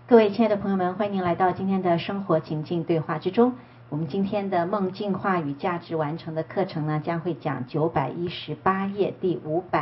各位亲爱的朋友们，欢迎您来到今天的生活情境对话之中。我们今天的梦境化与价值完成的课程呢，将会讲918页第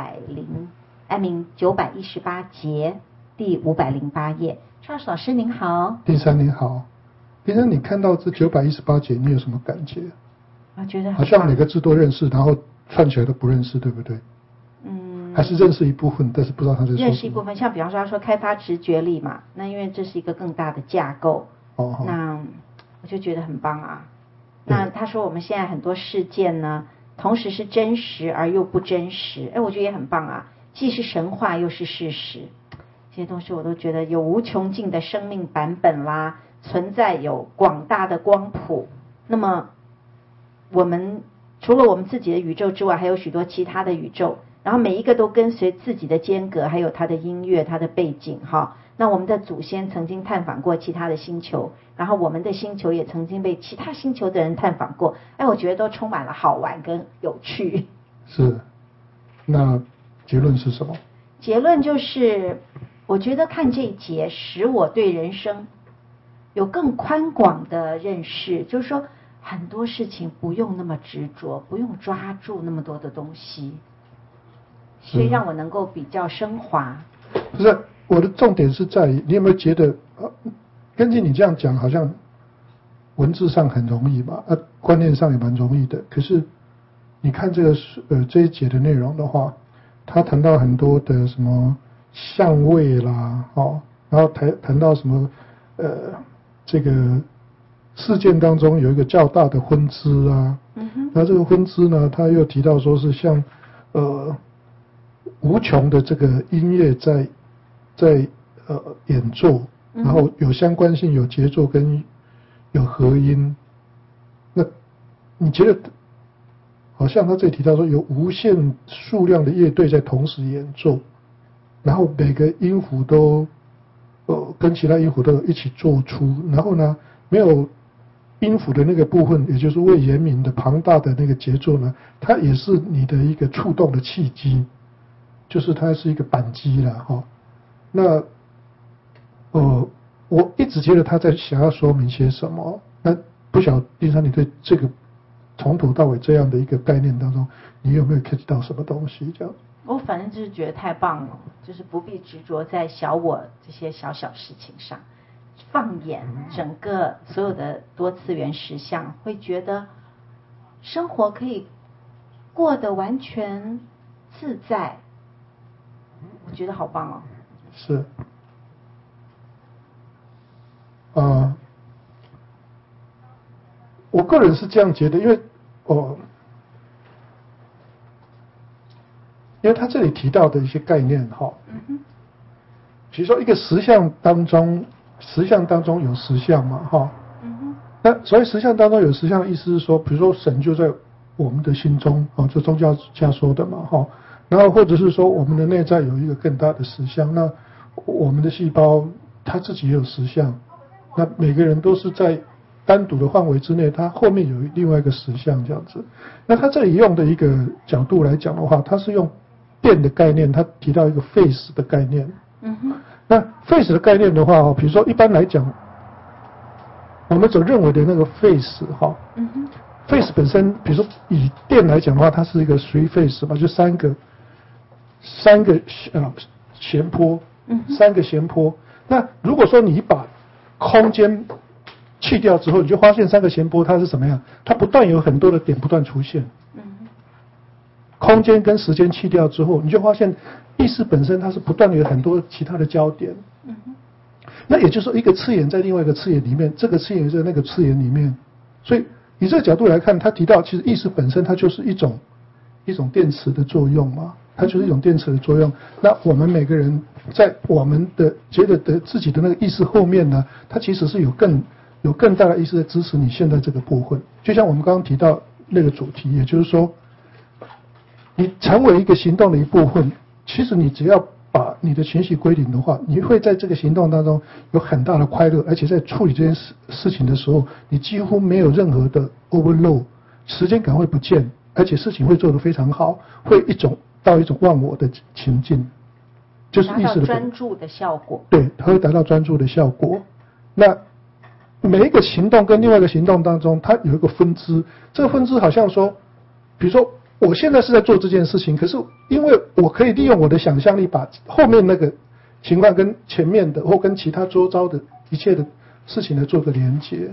918节第508页。Charles 老师您好。 丁山您好。丁山，你看到这918节，你有什么感觉？ 我觉得好像每个字都认识，然后串起来都不认识，对不对？还是认识一部分，但是不知道他在说什么。 认识一部分，像比方说他说开发直觉力嘛，那因为这是一个更大的架构，那我就觉得很棒啊。那他说我们现在很多事件呢，同时是真实而又不真实，我觉得也很棒啊，既是神话又是事实。这些东西我都觉得有无穷尽的生命版本啦，存在有广大的光谱。那么我们除了我们自己的宇宙之外，还有许多其他的宇宙。然后每一个都跟随自己的间隔，还有它的音乐、它的背景哈。那我们的祖先曾经探访过其他的星球，然后我们的星球也曾经被其他星球的人探访过。我觉得都充满了好玩跟有趣。 是，那结论是什么？ 结论就是，我觉得看这一节使我对人生有更宽广的认识，就是说很多事情不用那么执着，不用抓住那么多的东西。所以让我能够比较升华。 不是，我的重点是在于，你有没有觉得，根据你这样讲，好像文字上很容易嘛，观念上也蛮容易的。可是你看这个这一节的内容的话，他谈到很多的什么相位啦，然后谈到什么这个事件当中有一个较大的分支啊，那这个分支呢，他又提到说是像无穷的这个音乐在演奏，然后有相关性、有节奏跟有和音。那你觉得好像他这里提到说有无限数量的乐队在同时演奏，然后每个音符都跟其他音符都有一起做出，然后呢没有音符的那个部分，也就是未言明的庞大的那个节奏呢，它也是你的一个触动的契机。就是它是一个扳机啦，那我一直觉得他在想要说明些什么。那不晓得丁山，你对这个从头到尾这样的一个概念当中，你有没有 catch 到什么东西？这样？ 我反正就是觉得太棒了，就是不必执着在小我这些小小事情上，放眼整个所有的多次元实相，会觉得生活可以过得完全自在。我觉得好棒哦。 是。我个人是这样觉得，因为他这里提到的一些概念比如说一个实相当中有实相嘛那所谓实相当中有实相的意思是说，比如说神就在我们的心中这宗教家说的嘛然后或者是说我们的内在有一个更大的实相，那我们的细胞它自己也有实相，那每个人都是在单独的范围之内，它后面有另外一个实相这样子。那他这里用的一个角度来讲的话，他是用电的概念，他提到一个 phase 的概念。那 phase 的概念的话比如说一般来讲，我们所认为的那个 phase phase 本身，比如说以电来讲的话，它是一个 three phase 嘛，就三个弦波，3个弦波。那如果说你把空间去掉之后，你就发现3个弦波它是什么样？它不断有很多的点不断出现。空间跟时间去掉之后，你就发现意识本身它是不断的有很多其他的焦点。那也就是说，一个次元在另外一个次元里面，这个次元在那个次元里面，所以以这个角度来看，他提到其实意识本身它就是一种电磁的作用嘛，它就是一种电磁的作用。那我们每个人在我们的觉得的自己的那个意识后面呢，它其实是有更大的意识在支持你现在这个部分。就像我们刚刚提到那个主题，也就是说，你成为一个行动的一部分，其实你只要把你的情绪归零的话，你会在这个行动当中有很大的快乐，而且在处理这件事情的时候，你几乎没有任何的 overload， 时间感会不见，而且事情会做得非常好，会到一种忘我的情境。 就是意识的专注的效果。 对，它会达到专注的效果。那每一个行动跟另外一个行动当中，它有一个分支，这个分支好像说，比如说我现在是在做这件事情，可是因为我可以利用我的想象力，把后面那个情况跟前面的或跟其他周遭的一切的事情来做个连接。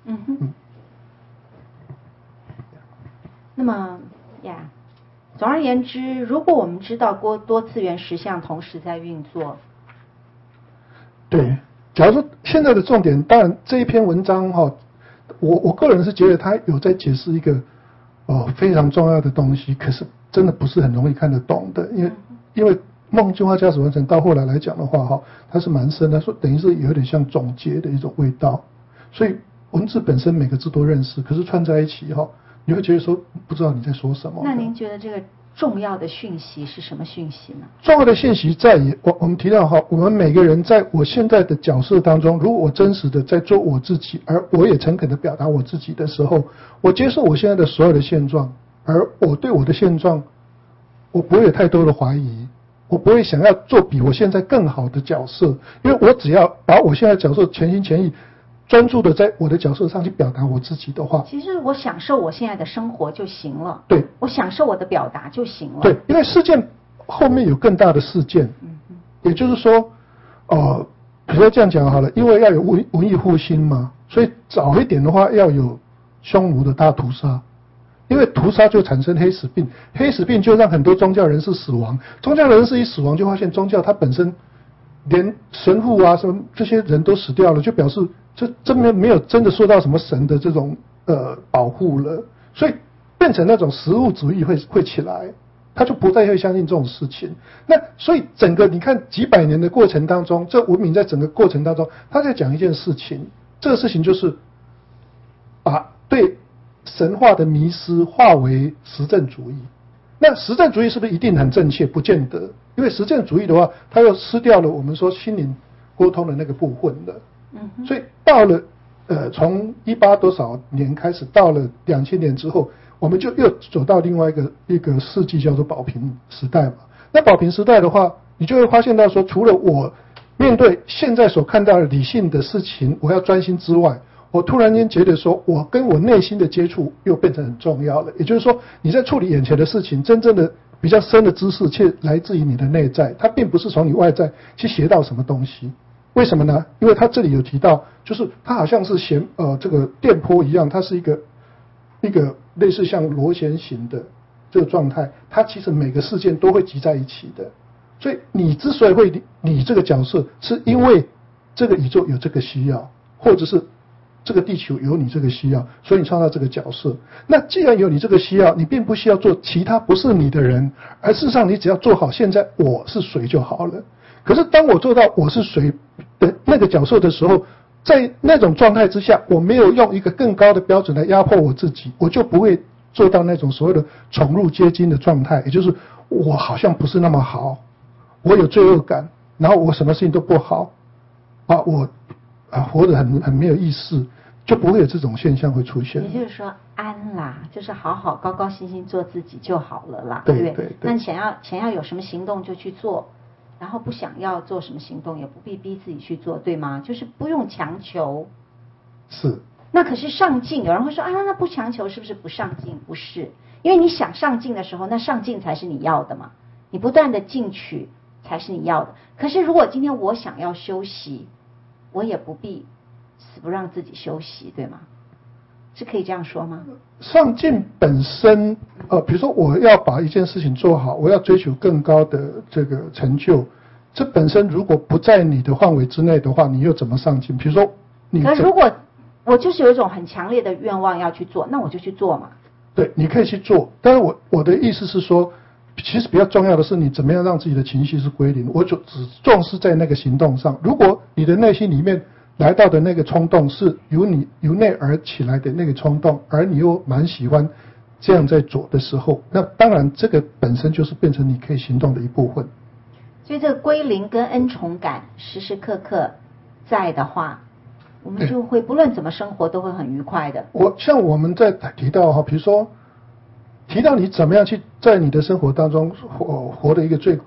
那么总而言之，如果我们知道多次元实相同时在运作， 对，假如说现在的重点，当然这一篇文章我个人是觉得他有在解释一个非常重要的东西，可是真的不是很容易看得懂的，因为梦进化驾驶完成到后来来讲的话它是蛮深的，说等于是有点像总结的一种味道，所以文字本身每个字都认识，可是串在一起你会觉得说不知道你在说什么。 那您觉得这个重要的讯息是什么讯息呢？ 重要的讯息在于我们提到我们每个人在我现在的角色当中，如果我真实的在做我自己，而我也诚恳的表达我自己的时候，我接受我现在的所有的现状，而我对我的现状我不会有太多的怀疑，我不会想要做比我现在更好的角色，因为我只要把我现在的角色全心全意专注的在我的角色上去表达我自己的话， 其实我享受我现在的生活就行了。 对， 我享受我的表达就行了。 对，因为事件后面有更大的事件，也就是说，比如说这样讲好了，因为要有文艺复兴嘛，所以早一点的话要有匈奴的大屠杀，因为屠杀就产生黑死病，黑死病就让很多宗教人士死亡，宗教人士一死亡就发现宗教它本身连神父啊什么这些人都死掉了，就表示这没有真的受到什么神的这种保护了，所以变成那种实物主义会起来，他就不再会相信这种事情。那所以整个你看几百年的过程当中，这文明在整个过程当中，他在讲一件事情，这个事情就是把对神话的迷失化为实证主义。那实证主义是不是一定很正确？不见得，因为实证主义的话，它又失掉了我们说心灵沟通的那个部分了。所以到了从18多少年开始，到了2000年之后，我们就又走到另外一个世纪，叫做宝瓶时代嘛。那宝瓶时代的话，你就会发现到说，除了我面对现在所看到的理性的事情，我要专心之外，我突然间觉得说，我跟我内心的接触又变成很重要了。也就是说，你在处理眼前的事情，真正的比较深的知识，却来自于你的内在，它并不是从你外在去学到什么东西。为什么呢？因为他这里有提到，就是它好像是这个电波一样，它是一个类似像螺旋形的这个状态，它其实每个事件都会集在一起的。所以你之所以会你这个角色，是因为这个宇宙有这个需要，或者是这个地球有你这个需要，所以你创造这个角色。那既然有你这个需要，你并不需要做其他不是你的人，而事实上你只要做好现在我是谁就好了。可是当我做到我是谁的那个角色的时候，在那种状态之下，我没有用一个更高的标准来压迫我自己，我就不会做到那种所谓的宠辱皆惊的状态，也就是我好像不是那么好，我有罪恶感，然后我什么事情都不好我活得很没有意思，就不会有这种现象会出现。 也就是说安啦，就是好好高高兴兴做自己就好了啦， 对不对？ 对。 那想要有什么行动就去做，然后不想要做什么行动，也不必逼自己去做，对吗？就是不用强求。 是。 那可是上进，有人会说那不强求是不是不上进？不是，因为你想上进的时候，那上进才是你要的嘛，你不断的进取才是你要的。可是如果今天我想要休息，我也不必死不让自己休息，对吗？是可以这样说吗？ 上进本身比如说我要把一件事情做好，我要追求更高的这个成就，这本身如果不在你的范围之内的话，你又怎么上进？比如说可如果我就是有一种很强烈的愿望要去做，那我就去做嘛。 对，你可以去做，但是我的意思是说，其实比较重要的是你怎么样让自己的情绪是归零，我就只重视在那个行动上。如果你的内心里面来到的那个冲动是由内而起来的那个冲动，而你又蛮喜欢这样在做的时候，那当然这个本身就是变成你可以行动的一部分。 所以这个归零跟恩宠感时时刻刻在的话，我们就会不论怎么生活都会很愉快的。 像我们在提到比如说提到你怎么样去在你的生活当中活的一个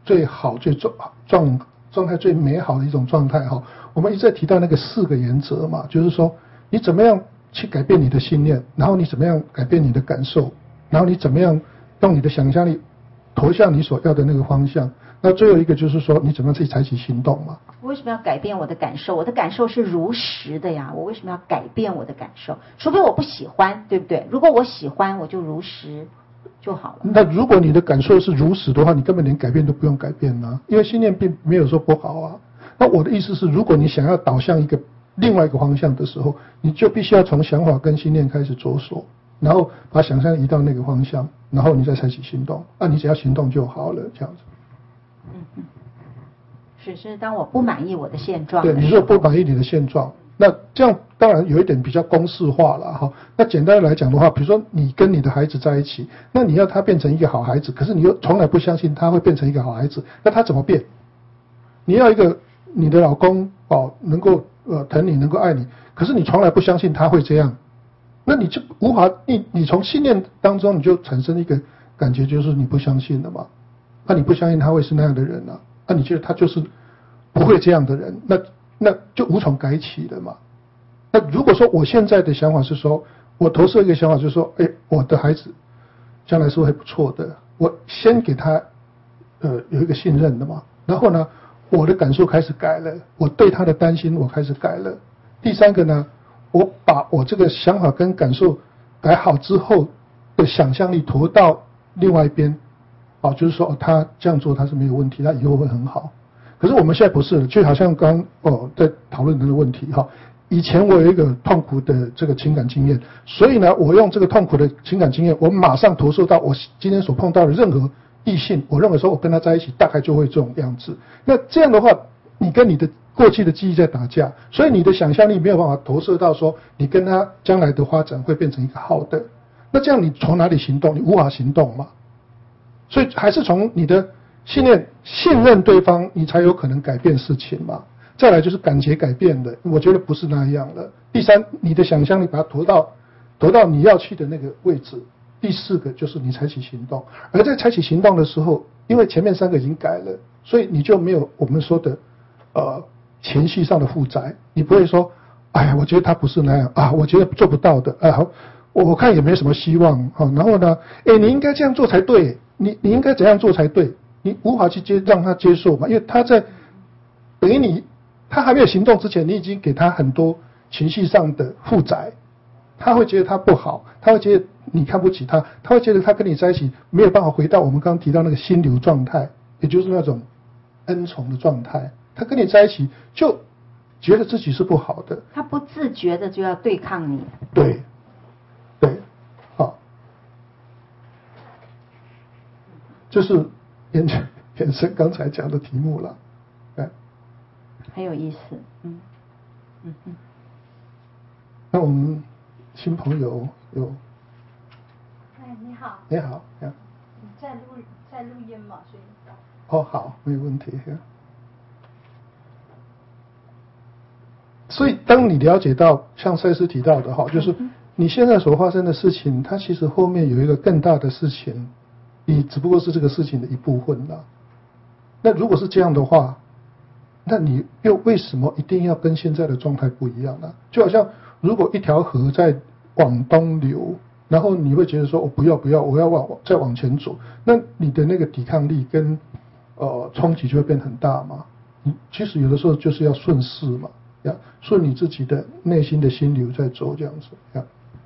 最好、最状态最美好的一种状态哈。我们一直在提到那个4个原则嘛，就是说你怎么样去改变你的信念，然后你怎么样改变你的感受，然后你怎么样用你的想象力投向你所要的那个方向。那最后一个就是说你怎么样去采取行动嘛。 我为什么要改变我的感受？我的感受是如实的呀，我为什么要改变我的感受？除非我不喜欢，对不对？如果我喜欢，我就如实就好了。 那如果你的感受是如实的话，你根本连改变都不用改变啊，因为信念并没有说不好啊。那我的意思是，如果你想要导向另外一个方向的时候，你就必须要从想法跟信念开始着手，然后把想象移到那个方向，然后你再采取行动。你只要行动就好了，这样子。 是当我不满意我的现状， 对，你说不满意你的现状，那这样当然有一点比较公式化了哈。那简单的来讲的话，比如说你跟你的孩子在一起，那你要他变成一个好孩子，可是你又从来不相信他会变成一个好孩子，那他怎么变？你要一个你的老公能够疼你，能够爱你，可是你从来不相信他会这样，那你就无法你从信念当中你就产生一个感觉，就是你不相信了嘛。那你不相信他会是那样的人啊？那你觉得他就是不会这样的人，那就无从改起了嘛。那如果说我现在的想法是说，我投射一个想法就是说，我的孩子将来是会不错的，我先给他有一个信任的嘛。然后呢，我的感受开始改了，我对他的担心我开始改了。第3个呢，我把我这个想法跟感受改好之后的想象力投到另外一边。就是说他这样做他是没有问题，他以后会很好。可是我们现在不是了，就好像刚在讨论这个问题哈。以前我有一个痛苦的这个情感经验，所以呢，我用这个痛苦的情感经验，我马上投射到我今天所碰到的任何异性，我认为说我跟他在一起大概就会这种样子。那这样的话，你跟你的过去的记忆在打架，所以你的想象力没有办法投射到说你跟他将来的发展会变成一个好的。那这样你从哪里行动？你无法行动嘛。所以还是从你的信任对方，你才有可能改变事情嘛。再来就是感觉改变的，我觉得不是那样的。第3，你的想象力把它投到你要去的那个位置。第4个就是你采取行动，而在采取行动的时候，因为前面3个已经改了，所以你就没有我们说的情绪上的负载，你不会说，我觉得他不是那样我觉得做不到的我看也没什么希望然后呢，你应该这样做才对。你应该怎样做才对？你无法去让他接受嘛，因为他在等于他还没有行动之前，你已经给他很多情绪上的负载，他会觉得他不好，他会觉得你看不起他，他会觉得他跟你在一起没有办法回到我们刚刚提到那个心流状态，也就是那种恩宠的状态。他跟你在一起就觉得自己是不好的， 他不自觉的就要对抗你。 对。就是延伸刚才讲的题目了， 很有意思， 那我们新朋友有， 你好， 你好， 你在录音嘛，所以好，没有问题。所以当你了解到像赛斯提到的就是你现在所发生的事情，它其实后面有一个更大的事情。你只不过是这个事情的一部分啦。那如果是这样的话，那你又为什么一定要跟现在的状态不一样呢？就好像如果一条河在往东流，然后你会觉得说我不要，我要再往前走，那你的那个抵抗力跟冲击就会变很大嘛。其实有的时候就是要顺势嘛，顺你自己的内心的心流在走这样子。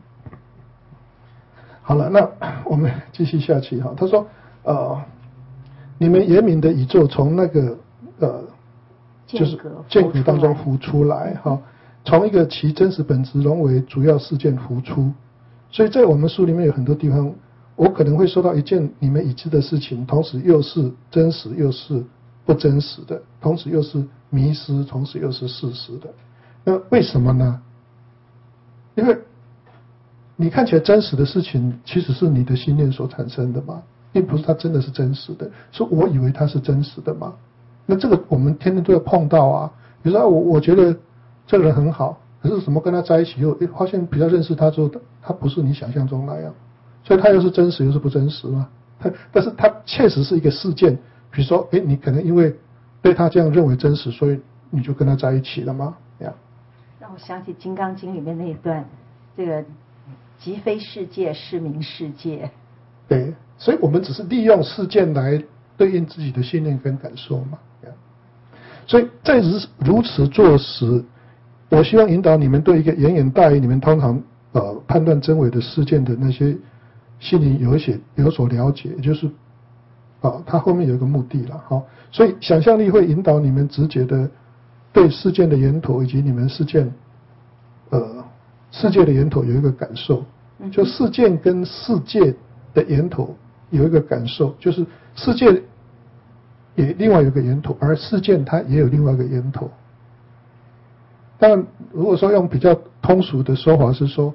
好了，那我们继续下去他说你们严明的宇宙从那个就是间隔当中浮出来从一个其真实本质融为主要事件浮出。所以在我们书里面有很多地方，我可能会说到一件你们已知的事情，同时又是真实又是不真实的，同时又是迷失，同时又是事实的。那为什么呢？因为你看起来真实的事情，其实是你的信念所产生的嘛，并不是它真的是真实的，是我以为它是真实的嘛。那这个我们天天都要碰到啊。比如说我觉得这个人很好，可是怎么跟他在一起后，发现比较认识他之后，他不是你想象中那样，所以他又是真实又是不真实嘛。但是他确实是一个事件比如说，你可能因为被他这样认为真实，所以你就跟他在一起了吗？ 让我想起《金刚经》里面那一段，这个即非世界，是名世界。 对，所以我们只是利用事件来对应自己的信念跟感受嘛。所以在如此做时，我希望引导你们对一个远远大于你们通常判断真伪的事件的那些心灵有所了解，也就是它后面有一个目的了。所以想象力会引导你们直觉的对事件的源头以及你们世界的源头有一个感受，就事件跟世界的源头有一个感受，就是世界也另外有一个源头，而事件它也有另外一个源头。当然，如果说用比较通俗的说法是说，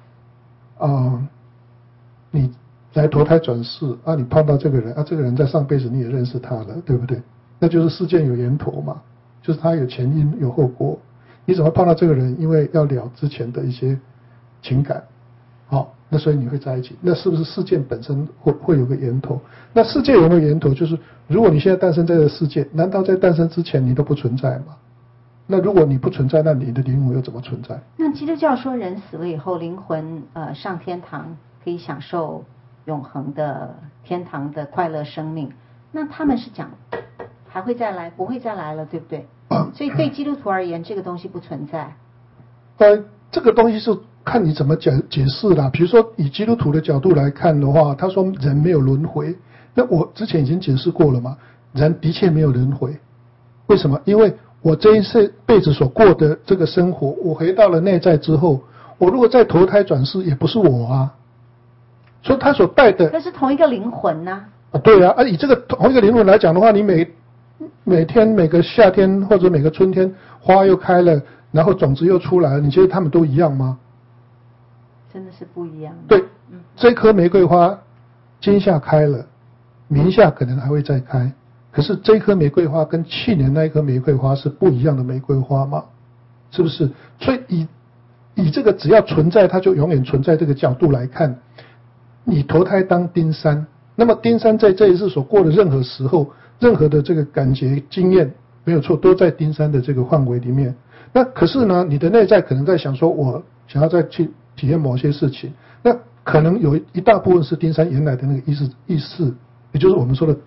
你来投胎转世你碰到这个人这个人在上辈子你也认识他了，对不对？那就是事件有源头嘛，就是他有前因有后果。你怎么碰到这个人？因为要了之前的一些情感，那所以你会在一起。那是不是事件本身会有个源头？那世界有没有源头？就是如果你现在诞生在这个世界，难道在诞生之前你都不存在吗？那如果你不存在，那你的灵魂又怎么存在？ 那基督教说人死了以后，灵魂上天堂可以享受永恒的天堂的快乐生命。那他们是讲还会再来，不会再来了，对不对？所以对基督徒而言，这个东西不存在。 这个东西是看你怎么解释啦。比如说以基督徒的角度来看的话，他说人没有轮回。那我之前已经解释过了嘛，人的确没有轮回。为什么？因为我这一辈子所过的这个生活，我回到了内在之后，我如果再投胎转世，也不是我啊。所以他所带的， 那是同一个灵魂呐。 对啊，以这个同一个灵魂来讲的话，你每天每个夏天或者每个春天，花又开了，然后种子又出来了，你觉得他们都一样吗？ 真的是不一样。 对，这棵玫瑰花今夏开了，明夏可能还会再开。可是这棵玫瑰花跟去年那一棵玫瑰花是不一样的玫瑰花吗？是不是？所以以这个只要存在，它就永远存在这个角度来看，你投胎当丁山，那么丁山在这一世所过的任何时候，任何的这个感觉经验，没有错，都在丁山的这个范围里面。那可是呢，你的内在可能在想说，我想要再去体验某些事情，那可能有一大部分是丁山原来的那个意识，也就是我们说的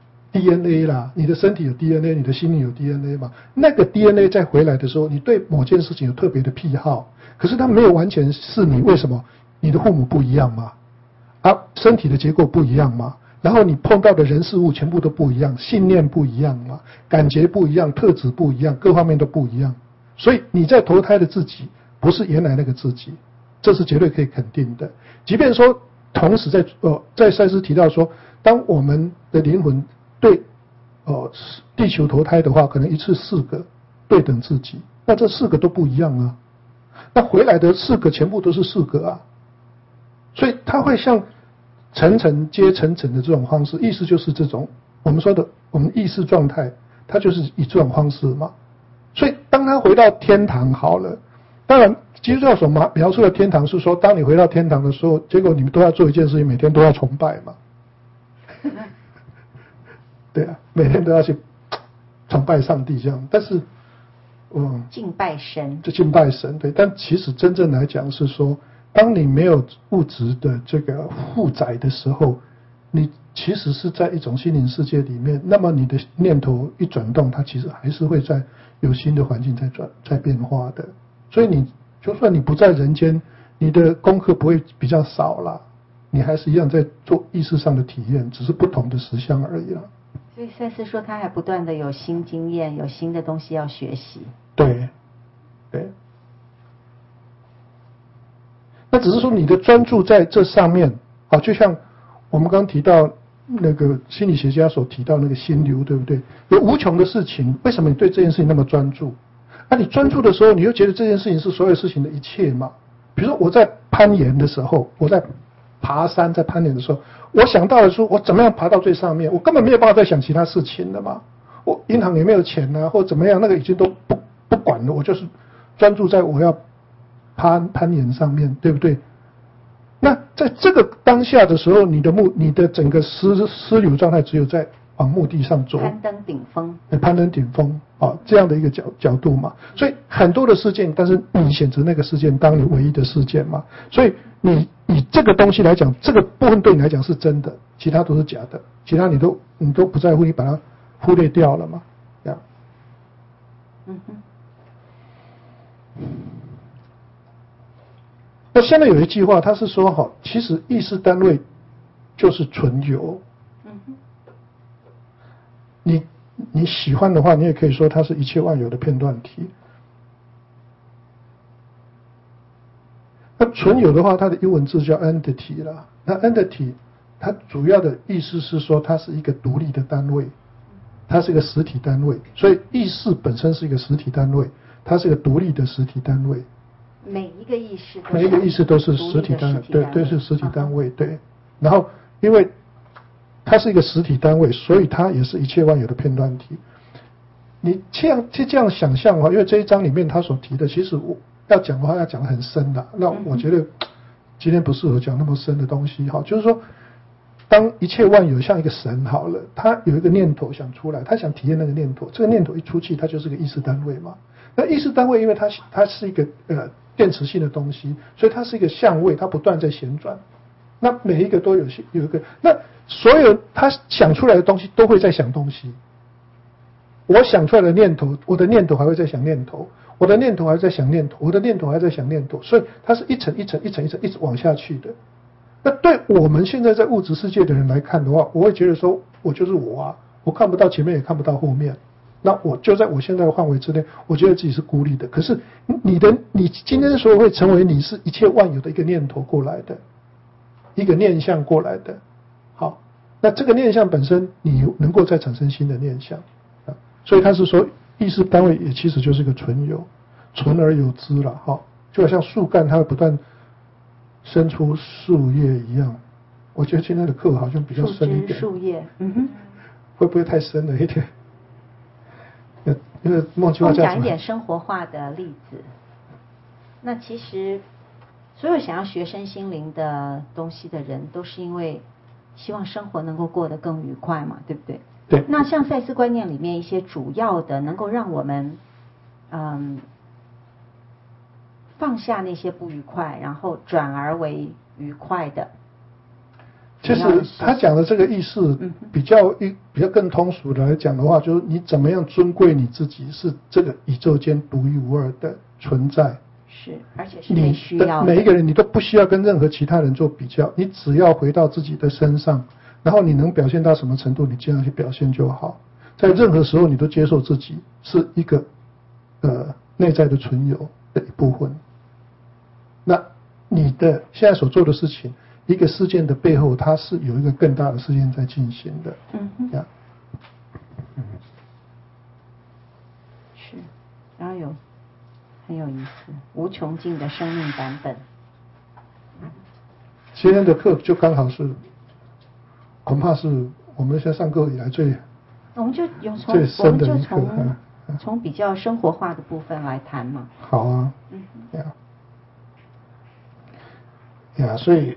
DNA 啦，你的身体有 DNA， 你的心灵有 DNA 嘛？那个 DNA 再回来的时候，你对某件事情有特别的癖好，可是它没有完全是你，为什么？你的父母不一样嘛，身体的结构不一样嘛，然后你碰到的人事物全部都不一样，信念不一样嘛，感觉不一样，特质不一样，各方面都不一样，所以你在投胎的自己不是原来那个自己，这是绝对可以肯定的。即便说同时在赛斯提到说，当我们的灵魂对地球投胎的话，可能一次4个对等自己，那这4个都不一样啊，那回来的4个全部都是4个啊，所以它会像层层接层层的这种方式，意思就是这种我们说的我们意识状态，它就是以这种方式嘛。所以当他回到天堂好了，当然基督教所描述的天堂是说，当你回到天堂的时候，结果你们都要做一件事情，每天都要崇拜嘛。对啊，每天都要去崇拜上帝这样，但是敬拜神， 就敬拜神，对。但其实真正来讲是说，当你没有物质的这个负载的时候，你其实是在一种心灵世界里面，那么你的念头一转动，它其实还是会在有新的环境在变化的。所以你就算你不在人间，你的功课不会比较少啦，你还是一样在做意识上的体验，只是不同的实相而已啦。 所以赛斯说他还不断的有新经验，有新的东西要学习。 对，对。那只是说你的专注在这上面就像我们刚提到那个心理学家所提到那个心流，对不对？有无穷的事情，为什么你对这件事情那么专注？你专注的时候，你又觉得这件事情是所有事情的一切嘛？比如说我在攀岩的时候，我在爬山，在攀岩的时候，我想到的是我怎么样爬到最上面，我根本没有办法再想其他事情了嘛。我银行也没有钱啊，或怎么样，那个已经都不管了，我就是专注在我要攀岩上面，对不对？那在这个当下的时候，你的整个思流状态只有在往目的上走， 攀登顶峰， 攀登顶峰啊，这样的一个角度嘛。所以很多的事件，但是你选择那个事件当你唯一的事件嘛。所以你以这个东西来讲，这个部分对你来讲是真的，其他都是假的，其他你都不在乎，你把它忽略掉了嘛，这样。那现在有一句话，他是说其实意识单位就是存有。你喜欢的话，你也可以说它是一切万有的片段体。那存有的话，它的英文字叫 entity 啦。那 entity 它主要的意思是说，它是一个独立的单位，它是一个实体单位。所以意识本身是一个实体单位，它是一个独立的实体单位。 每一个意识都是实体单位，对，是实体单位，对。然后因为它是一个实体单位，所以它也是一切万有的片段体。你这样想象的话，因为这一章里面他所提的，其实我要讲的话要讲得很深的。那我觉得今天不适合讲那么深的东西哈，就是说，当一切万有像一个神好了，他有一个念头想出来，他想体验那个念头，这个念头一出去，它就是个意识单位嘛。那意识单位因为它是一个电磁性的东西，所以它是一个相位，它不断在旋转。那每一个都有一个，那所有他想出来的东西都会在想东西。我想出来的念头，我的念头还会在想念头，我的念头还在想念头，我的念头还在想念头，所以它是一层一层一层一层一直往下去的。那对我们现在在物质世界的人来看的话，我会觉得说，我就是我啊，我看不到前面也看不到后面，那我就在我现在的范围之内，我觉得自己是孤立的。可是你今天所有会成为你是一切万有的一个念头过来的，一个念想过来的。好，那这个念想本身，你能够再产生新的念想啊，所以他是说，意识单位也其实就是一个存有，存而有之了。好，就好像树干它会不断生出树叶一样。我觉得今天的课好像比较深一点。 树叶， 会不会太深了一点？因为梦琪我讲一点生活化的例子。那其实所有想要学身心灵的东西的人，都是因为希望生活能够过得更愉快嘛，对不对？ 对。 那像赛斯观念里面一些主要的能够让我们放下那些不愉快，然后转而为愉快的。 其实他讲的这个意思比较更通俗的来讲的话，就是你怎么样尊贵你自己是这个宇宙间独一无二的存在。 是，而且是被需要的。 每一个人你都不需要跟任何其他人做比较，你只要回到自己的身上，然后你能表现到什么程度，你这样去表现就好。在任何时候，你都接受自己是一个内在的存有的一部分。那你的现在所做的事情，一个事件的背后，它是有一个更大的事件在进行的。 是，然后很有意思，无穷尽的生命版本。 今天的课就刚好是，恐怕是我们现在上课以来我们就最深的一课。 从比较生活化的部分来谈嘛。 好啊。所以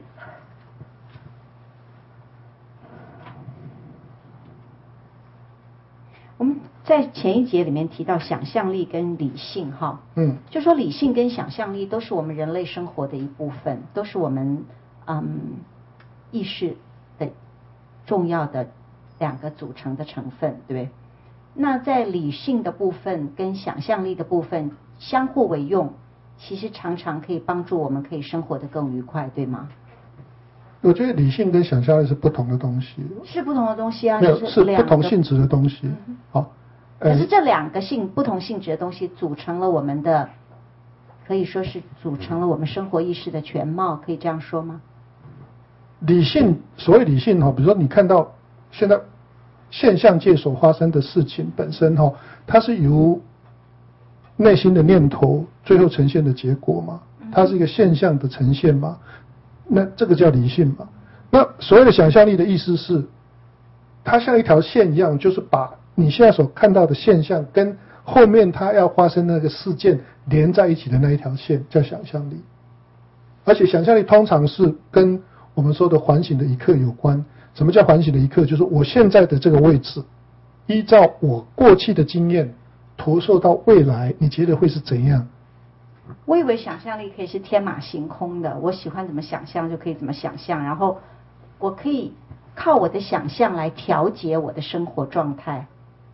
我们在前一节里面提到想象力跟理性哈，就说理性跟想象力都是我们人类生活的一部分，都是我们意识的重要的两个组成的成分，对不对？那在理性的部分跟想象力的部分相互为用，其实常常可以帮助我们可以生活得更愉快，对吗？ 我觉得理性跟想象力是不同的东西。 是不同的东西啊， 没有，是不同性质的东西。好， 可是这两个不同性质的东西组成了我们的，可以说是组成了我们生活意识的全貌，可以这样说吗？ 理性，所谓理性比如说你看到现在现象界所发生的事情本身它是由内心的念头最后呈现的结果嘛，它是一个现象的呈现嘛，那这个叫理性嘛。那所谓的想象力的意思是，它像一条线一样，就是把你现在所看到的现象跟后面它要发生那个事件连在一起的那一条线叫想象力。而且想象力通常是跟我们说的环形的一刻有关， 什么叫反省的一刻？就是我现在的这个位置，依照我过去的经验投射到未来，你觉得会是怎样？ 我以为想象力可以是天马行空的，我喜欢怎么想象就可以怎么想象，然后我可以靠我的想象来调节我的生活状态。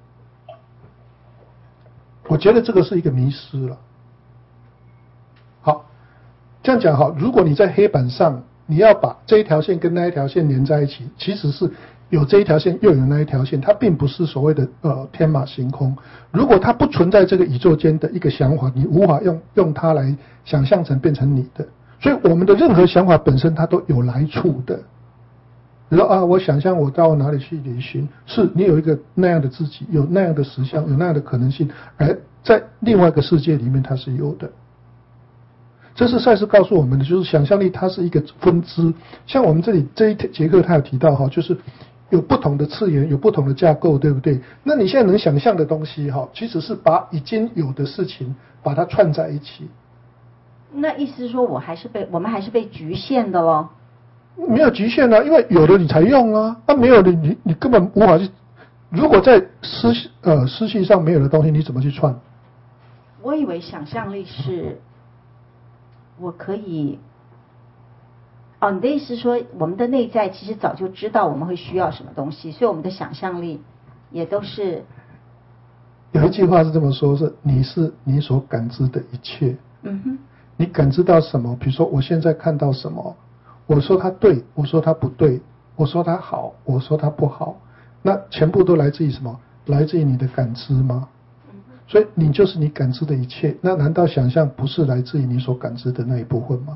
我觉得这个是一个迷失了。好，这样讲好，如果你在黑板上，你要把这一条线跟那一条线连在一起，其实是有这一条线又有那一条线，它并不是所谓的天马行空。如果它不存在这个宇宙间的一个想法，你无法用它来想象成变成你的。所以我们的任何想法本身它都有来处的。比如说啊，我想象我到哪里去旅行，是你有一个那样的自己，有那样的实相，有那样的可能性，而在另外一个世界里面它是有的。这是赛斯告诉我们的，就是想象力它是一个分支。像我们这里这一节课他有提到就是有不同的次元，有不同的架构，对不对？那你现在能想象的东西其实是把已经有的事情把它串在一起。 那意思是说我们还是被局限的咯？ 没有局限啊，因为有的你才用啊，没有的你根本无法去。如果在思绪上没有的东西，你怎么去串？ 我以为想象力是我可以你的意思是说我们的内在其实早就知道我们会需要什么东西，所以我们的想象力也都是。 有一句话是这么说，是你是你所感知的一切。你感知到什么？比如说我现在看到什么，我说它对，我说它不对，我说它好，我说它不好，那全部都来自于什么？来自于你的感知吗？所以你就是你感知的一切。那难道想象不是来自于你所感知的那一部分吗？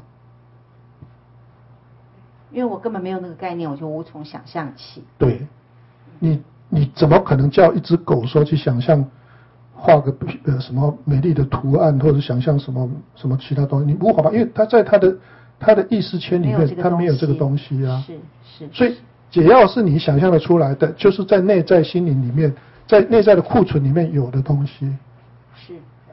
因为我根本没有那个概念，我就无从想象起。 对，你怎么可能叫一只狗说去想象画个什么美丽的图案，或者想象什么其他东西？你无法吧？因为它在它的意识圈里面，它没有这个东西啊。 是。 所以只要是你想象的出来的，就是在内在心灵里面，在内在的库存里面有的东西。 是。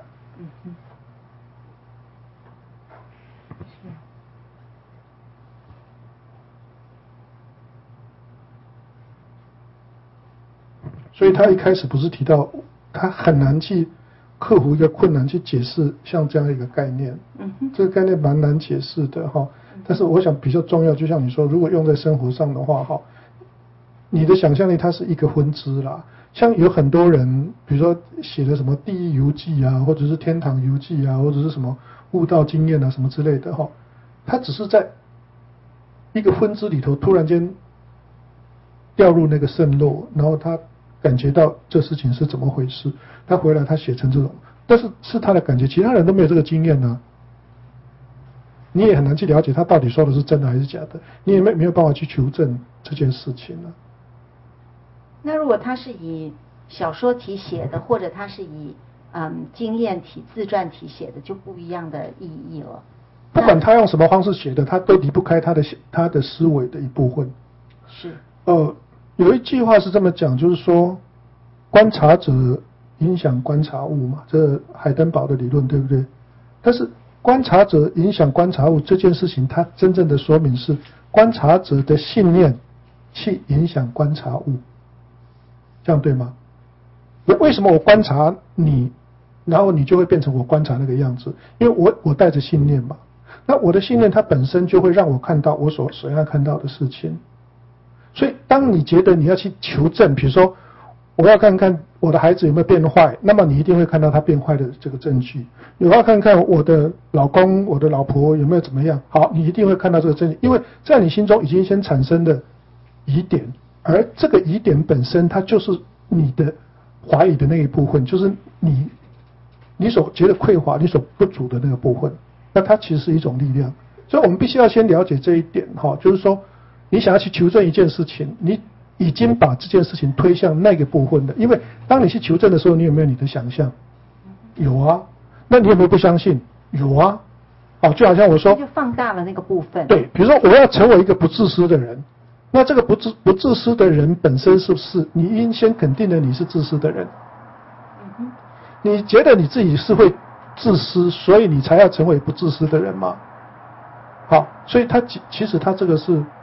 所以他一开始不是提到他很难去克服一个困难，去解释像这样一个概念。这个概念蛮难解释的哈。但是我想比较重要，就像你说，如果用在生活上的话你的想象力它是一个分支啦。像有很多人，比如说写的什么地狱游记啊，或者是天堂游记啊，或者是什么悟道经验啊什么之类的他只是在一个分支里头突然间掉入那个渗漏，然后他感觉到这事情是怎么回事，他回来他写成这种，但是是他的感觉，其他人都没有这个经验呢。你也很难去了解他到底说的是真的还是假的，你也没有办法去求证这件事情呢。 那如果他是以小说体写的，或者他是以经验体、自传体写的，就不一样的意义了。 不管他用什么方式写的，他都离不开他的思维的一部分。 是。 有一句话是这么讲，就是说，观察者影响观察物嘛，这海登堡的理论对不对？但是观察者影响观察物这件事情，它真正的说明是观察者的信念去影响观察物，这样对吗？为什么我观察你，然后你就会变成我观察那个样子？因为我带着信念嘛，那我的信念它本身就会让我看到我所要看到的事情。所以当你觉得你要去求证，比如说我要看看我的孩子有没有变坏，那么你一定会看到他变坏的这个证据。我要看看我的老公我的老婆有没有怎么样，好，你一定会看到这个证据，因为在你心中已经先产生的疑点，而这个疑点本身它就是你的怀疑的那一部分，就是你所觉得匮乏你所不足的那个部分，那它其实是一种力量。所以我们必须要先了解这一点就是说你想要去求证一件事情，你已经把这件事情推向那个部分的，因为当你去求证的时候，你有没有你的想象？有啊。那你有没有不相信？有啊。就好像我说， 就放大了那个部分。 对，比如说我要成为一个不自私的人，那这个不自私的人本身是不是你应先肯定了你是自私的人？你觉得你自己是会自私，所以你才要成为不自私的人吗？好，所以其实他这个是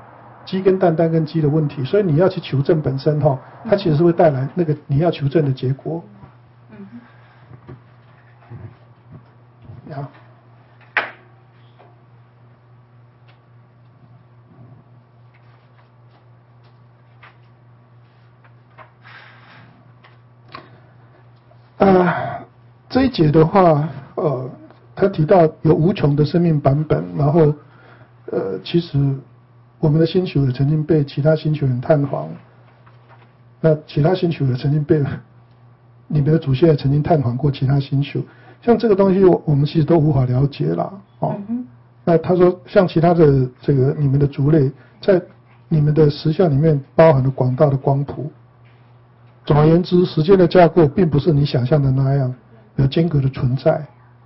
鸡跟蛋跟鸡的问题，所以你要去求证本身它其实是会带来那个你要求证的结果。这一节的话，他提到有无穷的生命版本，然后其实我们的星球也曾经被其他星球人探访，那其他星球也曾经被你们的祖先也曾经探访过其他星球，像这个东西我们其实都无法了解啦，那他说像其他的这个你们的族类在你们的实相里面包含了广大的光谱。总而言之，时间的架构并不是你想象的那样有间隔的存在。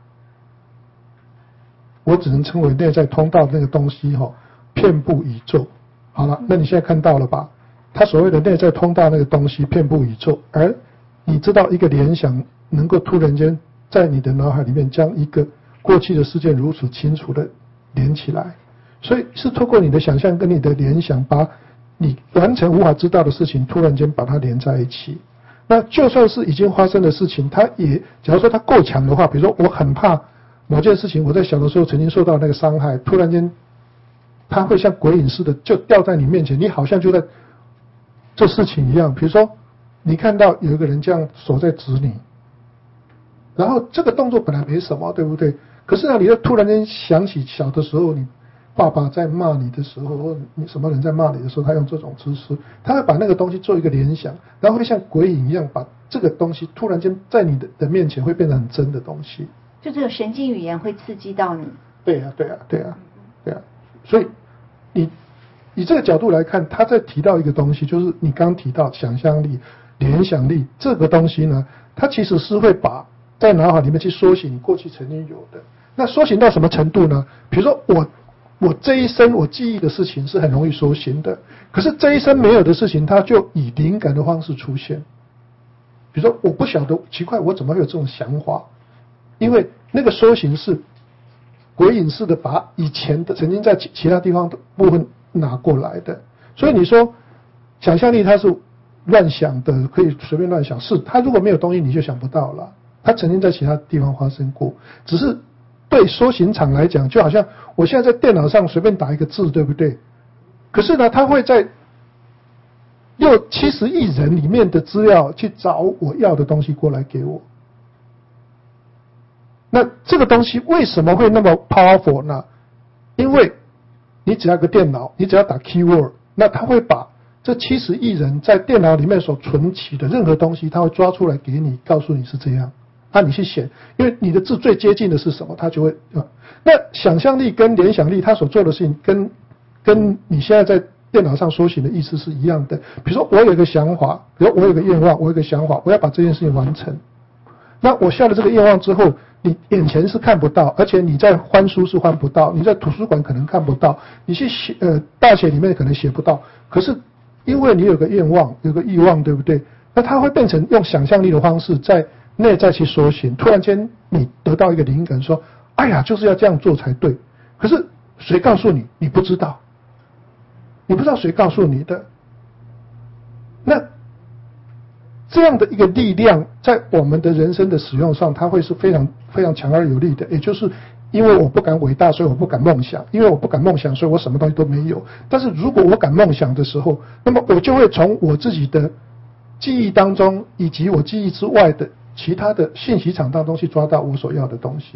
我只能称为内在通道那个东西遍布宇宙。好了，那你现在看到了吧？他所谓的内在通道那个东西遍布宇宙，而你知道一个联想能够突然间在你的脑海里面将一个过去的事件如此清楚的连起来，所以是透过你的想象跟你的联想把你完全无法知道的事情突然间把它连在一起。那就算是已经发生的事情，它也假如说它够强的话，比如说我很怕某件事情，我在小的时候曾经受到那个伤害，突然间它会像鬼影似的就掉在你面前，你好像就在这事情一样。比如说你看到有一个人这样手在指你，然后这个动作本来没什么，对不对？可是呢，你又突然间想起小的时候你爸爸在骂你的时候，或你什么人在骂你的时候，他用这种姿势，他会把那个东西做一个联想，然后会像鬼影一样把这个东西突然间在你的面前会变成很真的东西。 就这个神经语言会刺激到你。 对啊。所以你以这个角度来看，他在提到一个东西，就是你刚提到想象力、联想力这个东西呢，它其实是会把在脑海里面去缩写你过去曾经有的。那缩写到什么程度呢？比如说我这一生我记忆的事情是很容易缩形的，可是这一生没有的事情，它就以灵感的方式出现。比如说我不晓得奇怪我怎么会有这种想法，因为那个缩形是鬼影式的把以前的曾经在其他地方的部分拿过来的。所以你说想象力它是乱想的，可以随便乱想，是它如果没有东西你就想不到了，它曾经在其他地方发生过，只是对缩形场来讲，就好像我现在在电脑上随便打一个字，对不对？可是呢，它会在70亿人里面的资料去找我要的东西过来给我。那这个东西为什么会那么 powerful 呢？因为你只要个电脑，你只要打 keyword， 那它会把这70亿人在电脑里面所存起的任何东西，它会抓出来给你，告诉你是这样。你去写，因为你的字最接近的是什么，它就会那想象力跟联想力，它所做的事情跟你现在在电脑上缩写的意思是一样的。比如说我有一个想法，比如我有一个愿望，我有一个想法，我要把这件事情完成。那我下了这个愿望之后，你眼前是看不到，而且你在翻书是翻不到，你在图书馆可能看不到，你去写大学里面可能写不到。可是因为你有个愿望，有个欲望，对不对？那它会变成用想象力的方式在内在去缩形，突然间你得到一个灵感，说哎呀就是要这样做才对。可是谁告诉你？你不知道，你不知道谁告诉你的。那这样的一个力量在我们的人生的使用上，它会是非常非常强而有力的。也就是因为我不敢伟大，所以我不敢梦想，因为我不敢梦想，所以我什么东西都没有。但是如果我敢梦想的时候，那么我就会从我自己的记忆当中以及我记忆之外的其他的信息场当中去抓到我所要的东西。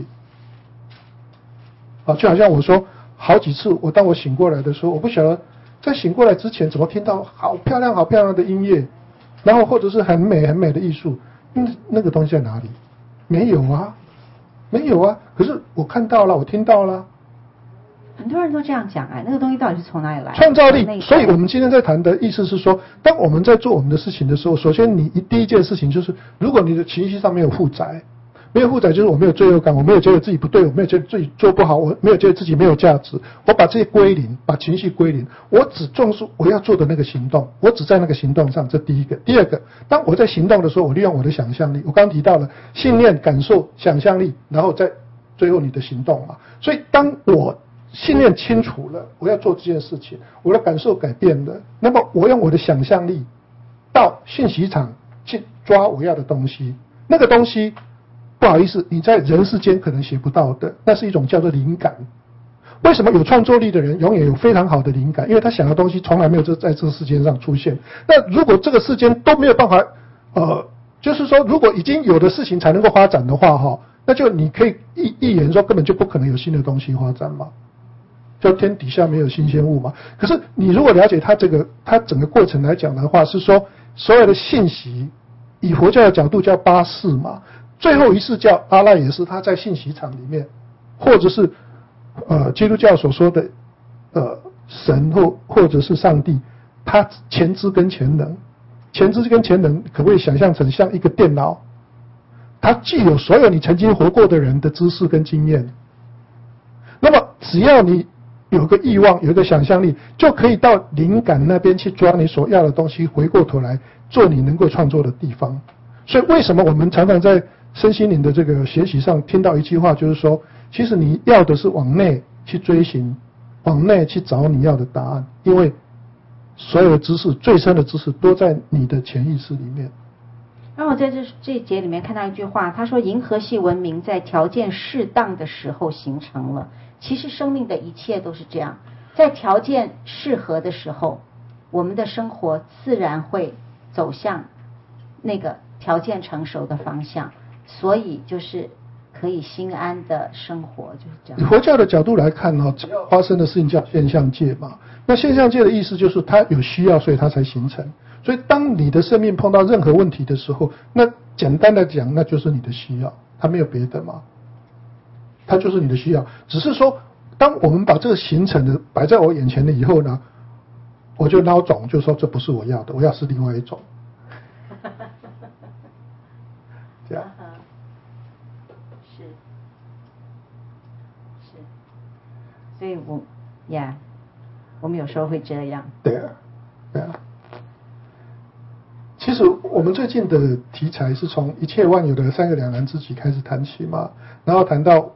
就好像我说好几次，当我醒过来的时候，我不晓得在醒过来之前怎么听到好漂亮好漂亮的音乐，然后或者是很美很美的艺术，那个东西在哪里？没有啊，没有啊。可是我看到了，我听到了。 很多人都这样讲，那个东西到底是从哪里来？ 创造力。所以我们今天在谈的意思是说，当我们在做我们的事情的时候，首先你第一件事情就是，如果你的情绪上没有负载，没有负载就是我没有罪恶感，我没有觉得自己不对，我没有觉得自己做不好，我没有觉得自己没有价值，我把这些归零，把情绪归零，我只重视我要做的那个行动，我只在那个行动上，这第一个。第二个，当我在行动的时候，我利用我的想象力，我刚刚提到了信念、感受、想象力，然后再最后你的行动嘛。所以当我信念清楚了，我要做这件事情，我的感受改变了，那么我用我的想象力到信息场去抓我要的东西，那个东西不好意思，你在人世间可能写不到的，那是一种叫做灵感。为什么有创作力的人永远有非常好的灵感？因为他想的东西从来没有在这个世界上出现。那如果这个世间都没有办法，就是说，如果已经有的事情才能够发展的话，那就你可以一言说根本就不可能有新的东西发展嘛，就天底下没有新鲜物嘛。可是你如果了解它整个过程来讲的话，是说所有的信息，以佛教的角度叫八识嘛，最后一世叫阿赖耶识，它在信息场里面，或者是基督教所说的神或者是上帝，它前知跟前能，前知跟前能可不可以想象成像一个电脑？它既有所有你曾经活过的人的知识跟经验，那么只要你有个欲望，有一个想象力，就可以到灵感那边去抓你所要的东西，回过头来做你能够创作的地方。所以为什么我们常常在身心灵的这个学习上听到一句话，就是说，其实你要的是往内去追寻，往内去找你要的答案，因为所有的知识，最深的知识都在你的潜意识里面。 让我在这一节里面看到一句话，他说银河系文明在条件适当的时候形成了。其实生命的一切都是这样，在条件适合的时候，我们的生活自然会走向那个条件成熟的方向，所以就是可以心安的生活，就是这样。 以佛教的角度来看只要发生的事情叫现象界嘛。那现象界的意思就是它有需要，所以它才形成。所以当你的生命碰到任何问题的时候，那简单的讲，那就是你的需要，它没有别的嘛，它就是你的需要。只是说，当我们把这个形成的摆在我眼前了以后呢，我就孬种，就说这不是我要的，我要是另外一种。这样。 是。所以我们有时候会这样。 对啊。其实我们最近的题材是从一切万有的三个两难之极开始谈起嘛，然后谈到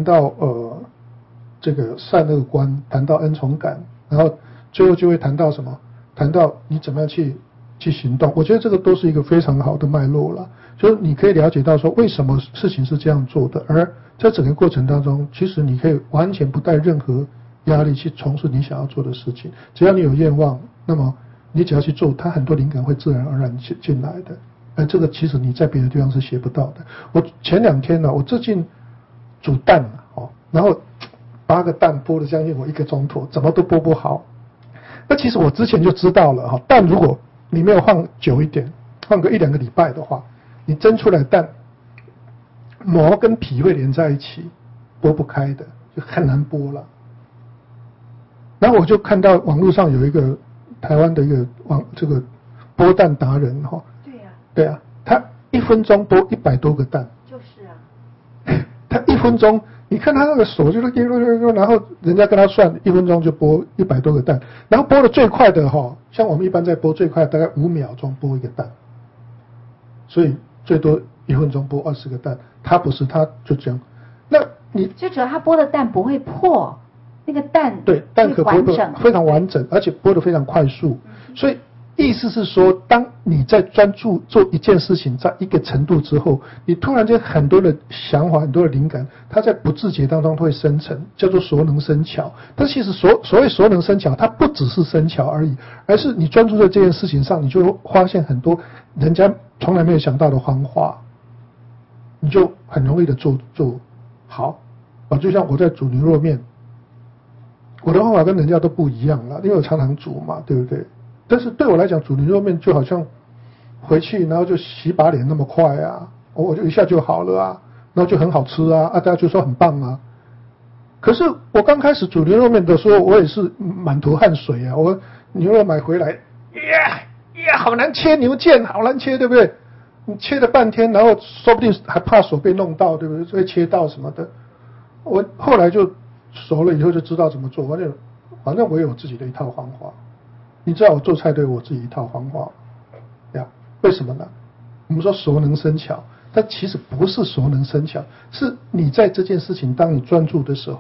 这个善恶观，谈到恩宠感，然后最后就会谈到什么？谈到你怎么样去行动。我觉得这个都是一个非常好的脉络了，就是你可以了解到说为什么事情是这样做的，而在整个过程当中，其实你可以完全不带任何压力去从事你想要做的事情。只要你有愿望，那么你只要去做，它很多灵感会自然而然进来的。而这个其实你在别的地方是学不到的。我前2天呢，我最近煮蛋然后8个蛋剥了将近1个钟头，怎么都剥不好。那其实我之前就知道了蛋如果你没有放久一点，放个1-2个礼拜的话，你蒸出来蛋膜跟皮会连在一起，剥不开的，就很难剥了。然后我就看到网络上有一个台湾的一个这个剥蛋达人对啊，他1分钟剥100多个蛋。 就是啊。 他1分钟，你看他那个手就是然后人家跟他算1分钟就剥100多个蛋，然后剥的最快的像我们一般在剥最快大概5秒钟剥一个蛋，所以最多1分钟剥20个蛋。他不是，他就这样。那你最主要他剥的蛋不会破，那个蛋对蛋壳剥的非常完整，而且剥的非常快速。所以意思是说，当你在专注做一件事情在一个程度之后，你突然间很多的想法，很多的灵感，它在不自觉当中会生成，叫做熟能生巧。但其实所谓熟能生巧，它不只是生巧而已，而是你专注在这件事情上，你就会发现很多人家从来没有想到的方法，你就很容易的做好。就像我在煮牛肉面，我的方法跟人家都不一样了，因为我常常煮嘛，对不对？但是对我来讲，煮牛肉面就好像回去然后就洗把脸那么快啊，我就一下就好了啊，然后就很好吃啊，大家就说很棒啊。可是我刚开始煮牛肉面的时候，我也是满头汗水啊，我牛肉买回来，好难切，牛腱好难切，对不对？你切了半天，然后说不定还怕手被弄到，对不对？会切到什么的。我后来就熟了以后就知道怎么做，反正我有自己的一套方法。你知道我做菜都有我自己一套方法呀？为什么呢？我们说熟能生巧，但其实不是熟能生巧，是你在这件事情当你专注的时候，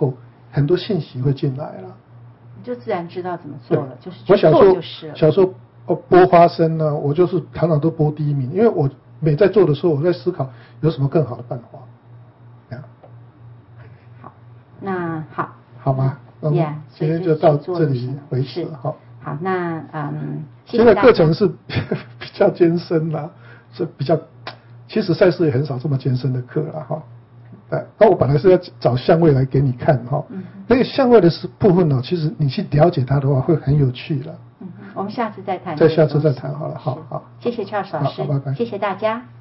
很多信息会进来了， 你就自然知道怎么做了，就是我小时候就是了。 小时候剥花生呢，我就是常常都剥第一名，因为我每在做的时候，我在思考有什么更好的办法。 好，那好， 好吧，那今天就到这里为止。好， 好，那现在课程是比较艰深啦，是比较，其实赛事也很少这么艰深的课了哈。那我本来是要找相位来给你看哈，那个相位的部分呢，其实你去了解它的话，会很有趣的。 我们下次再谈。 下次再谈好了，好， 谢谢 Charles 老师， 拜拜， 谢谢大家。